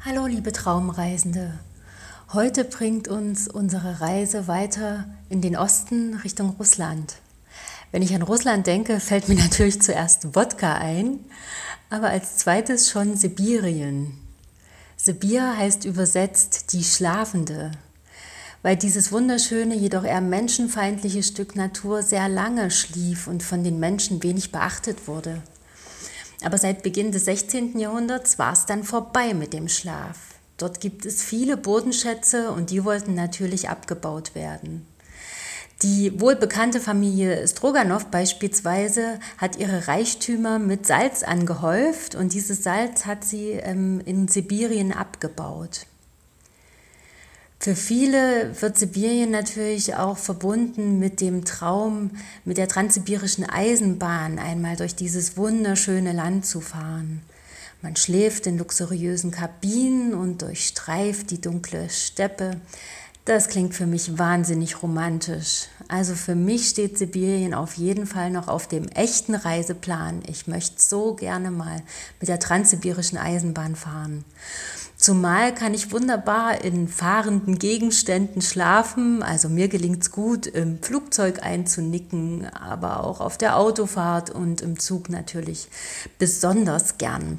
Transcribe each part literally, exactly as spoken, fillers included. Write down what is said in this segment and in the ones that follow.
Hallo liebe Traumreisende, heute bringt uns unsere Reise weiter in den Osten Richtung Russland. Wenn ich an Russland denke, fällt mir natürlich zuerst Wodka ein, aber als zweites schon Sibirien. Sibir heißt übersetzt die Schlafende, weil dieses wunderschöne, jedoch eher menschenfeindliche Stück Natur sehr lange schlief und von den Menschen wenig beachtet wurde. Aber seit Beginn des sechzehnten Jahrhunderts war es dann vorbei mit dem Schlaf. Dort gibt es viele Bodenschätze und die wollten natürlich abgebaut werden. Die wohlbekannte Familie Stroganow beispielsweise hat ihre Reichtümer mit Salz angehäuft und dieses Salz hat sie ähm, in Sibirien abgebaut. Für viele wird Sibirien natürlich auch verbunden mit dem Traum, mit der transsibirischen Eisenbahn einmal durch dieses wunderschöne Land zu fahren. Man schläft in luxuriösen Kabinen und durchstreift die dunkle Steppe. Das klingt für mich wahnsinnig romantisch. Also für mich steht Sibirien auf jeden Fall noch auf dem echten Reiseplan. Ich möchte so gerne mal mit der transsibirischen Eisenbahn fahren. Zumal kann ich wunderbar in fahrenden Gegenständen schlafen, also mir gelingt es gut, im Flugzeug einzunicken, aber auch auf der Autofahrt und im Zug natürlich besonders gern.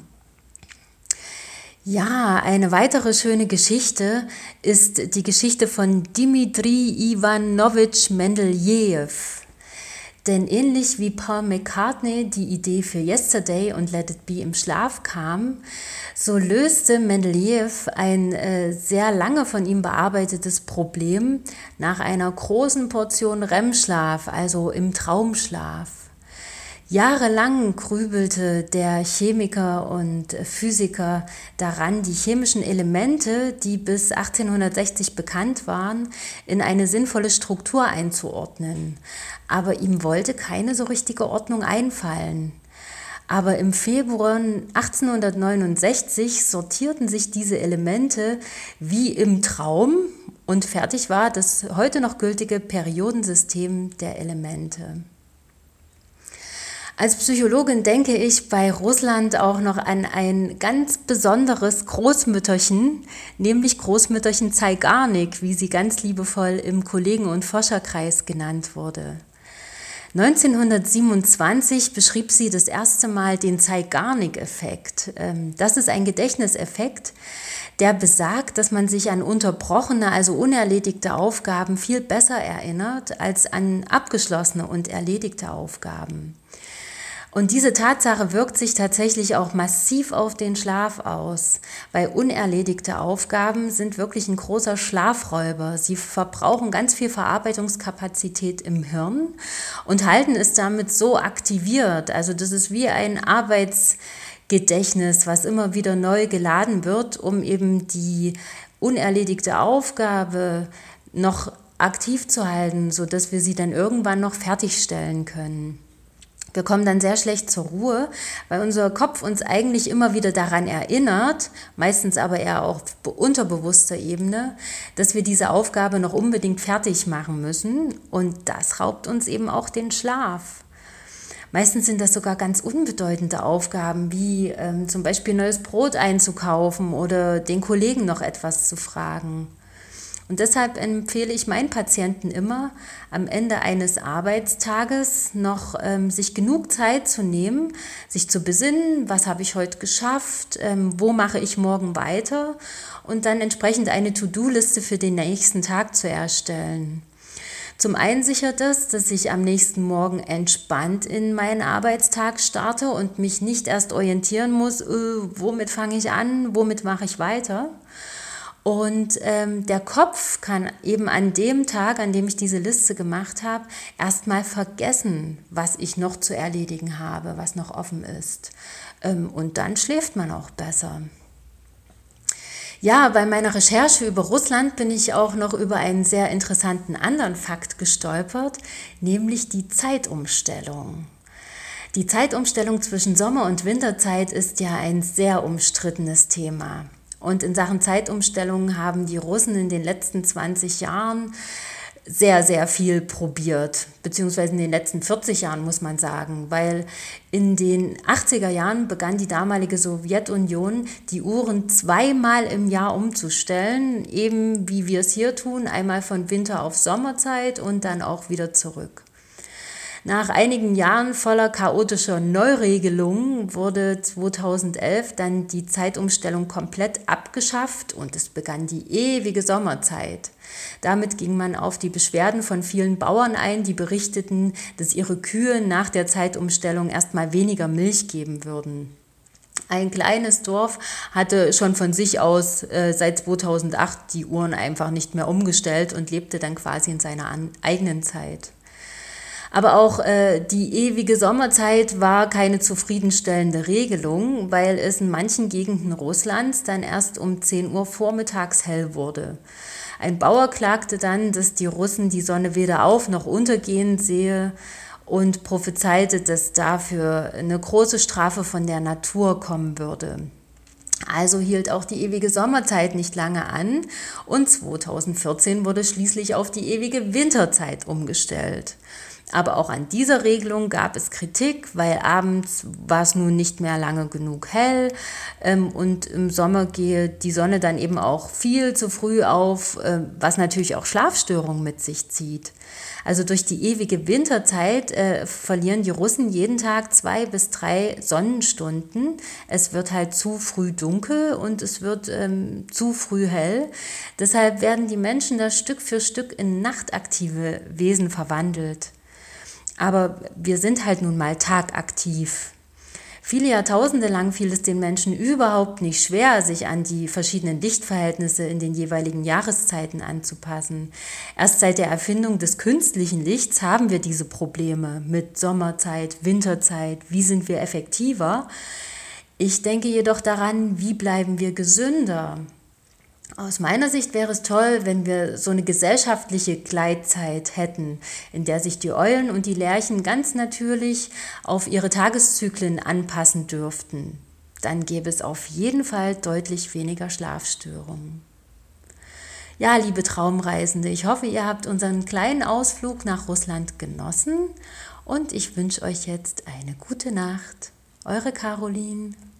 Ja, eine weitere schöne Geschichte ist die Geschichte von Dmitri Iwanowitsch Mendelejew. Denn ähnlich wie Paul McCartney die Idee für Yesterday und Let It Be im Schlaf kam, so löste Mendelejew ein äh, sehr lange von ihm bearbeitetes Problem nach einer großen Portion R E M-Schlaf, also im Traumschlaf. Jahrelang grübelte der Chemiker und Physiker daran, die chemischen Elemente, die bis achtzehnhundertsechzig bekannt waren, in eine sinnvolle Struktur einzuordnen. Aber ihm wollte keine so richtige Ordnung einfallen. Aber im Februar achtzehnhundertneunundsechzig sortierten sich diese Elemente wie im Traum und fertig war das heute noch gültige Periodensystem der Elemente. Als Psychologin denke ich bei Russland auch noch an ein ganz besonderes Großmütterchen, nämlich Großmütterchen Zeigarnik, wie sie ganz liebevoll im Kollegen- und Forscherkreis genannt wurde. neunzehnhundertsiebenundzwanzig beschrieb sie das erste Mal den Zeigarnik-Effekt. Das ist ein Gedächtniseffekt, der besagt, dass man sich an unterbrochene, also unerledigte Aufgaben viel besser erinnert als an abgeschlossene und erledigte Aufgaben. Und diese Tatsache wirkt sich tatsächlich auch massiv auf den Schlaf aus, weil unerledigte Aufgaben sind wirklich ein großer Schlafräuber. Sie verbrauchen ganz viel Verarbeitungskapazität im Hirn und halten es damit so aktiviert. Also das ist wie ein Arbeitsgedächtnis, was immer wieder neu geladen wird, um eben die unerledigte Aufgabe noch aktiv zu halten, sodass wir sie dann irgendwann noch fertigstellen können. Wir kommen dann sehr schlecht zur Ruhe, weil unser Kopf uns eigentlich immer wieder daran erinnert, meistens aber eher auf unterbewusster Ebene, dass wir diese Aufgabe noch unbedingt fertig machen müssen und das raubt uns eben auch den Schlaf. Meistens sind das sogar ganz unbedeutende Aufgaben, wie ähm, zum Beispiel neues Brot einzukaufen oder den Kollegen noch etwas zu fragen. Und deshalb empfehle ich meinen Patienten immer, am Ende eines Arbeitstages noch ähm, sich genug Zeit zu nehmen, sich zu besinnen, was habe ich heute geschafft, ähm, wo mache ich morgen weiter und dann entsprechend eine To-Do-Liste für den nächsten Tag zu erstellen. Zum einen sichert es, dass ich am nächsten Morgen entspannt in meinen Arbeitstag starte und mich nicht erst orientieren muss, äh, womit fange ich an, womit mache ich weiter. Und ähm, der Kopf kann eben an dem Tag, an dem ich diese Liste gemacht habe, erstmal vergessen, was ich noch zu erledigen habe, was noch offen ist. Ähm, und dann schläft man auch besser. Ja, bei meiner Recherche über Russland bin ich auch noch über einen sehr interessanten anderen Fakt gestolpert, nämlich die Zeitumstellung. Die Zeitumstellung zwischen Sommer- und Winterzeit ist ja ein sehr umstrittenes Thema. Und in Sachen Zeitumstellung haben die Russen in den letzten zwanzig Jahren sehr, sehr viel probiert, beziehungsweise in den letzten vierzig Jahren muss man sagen, weil in den achtziger Jahren begann die damalige Sowjetunion, die Uhren zweimal im Jahr umzustellen, eben wie wir es hier tun, einmal von Winter auf Sommerzeit und dann auch wieder zurück. Nach einigen Jahren voller chaotischer Neuregelungen wurde zweitausendelf dann die Zeitumstellung komplett abgeschafft und es begann die ewige Sommerzeit. Damit ging man auf die Beschwerden von vielen Bauern ein, die berichteten, dass ihre Kühe nach der Zeitumstellung erstmal weniger Milch geben würden. Ein kleines Dorf hatte schon von sich aus äh, seit zweitausendacht die Uhren einfach nicht mehr umgestellt und lebte dann quasi in seiner an- eigenen Zeit. Aber auch äh, die ewige Sommerzeit war keine zufriedenstellende Regelung, weil es in manchen Gegenden Russlands dann erst um zehn Uhr vormittags hell wurde. Ein Bauer klagte dann, dass die Russen die Sonne weder auf- noch untergehen sehe und prophezeite, dass dafür eine große Strafe von der Natur kommen würde. Also hielt auch die ewige Sommerzeit nicht lange an und zweitausendvierzehn wurde schließlich auf die ewige Winterzeit umgestellt. Aber auch an dieser Regelung gab es Kritik, weil abends war es nun nicht mehr lange genug hell ähm, und im Sommer gehe die Sonne dann eben auch viel zu früh auf, äh, was natürlich auch Schlafstörungen mit sich zieht. Also durch die ewige Winterzeit äh, verlieren die Russen jeden Tag zwei bis drei Sonnenstunden. Es wird halt zu früh dunkel und es wird ähm, zu früh hell. Deshalb werden die Menschen da Stück für Stück in nachtaktive Wesen verwandelt. Aber wir sind halt nun mal tagaktiv. Viele Jahrtausende lang fiel es den Menschen überhaupt nicht schwer, sich an die verschiedenen Lichtverhältnisse in den jeweiligen Jahreszeiten anzupassen. Erst seit der Erfindung des künstlichen Lichts haben wir diese Probleme mit Sommerzeit, Winterzeit, wie sind wir effektiver? Ich denke jedoch daran, wie bleiben wir gesünder? Aus meiner Sicht wäre es toll, wenn wir so eine gesellschaftliche Gleitzeit hätten, in der sich die Eulen und die Lerchen ganz natürlich auf ihre Tageszyklen anpassen dürften. Dann gäbe es auf jeden Fall deutlich weniger Schlafstörungen. Ja, liebe Traumreisende, ich hoffe, ihr habt unseren kleinen Ausflug nach Russland genossen und ich wünsche euch jetzt eine gute Nacht. Eure Caroline.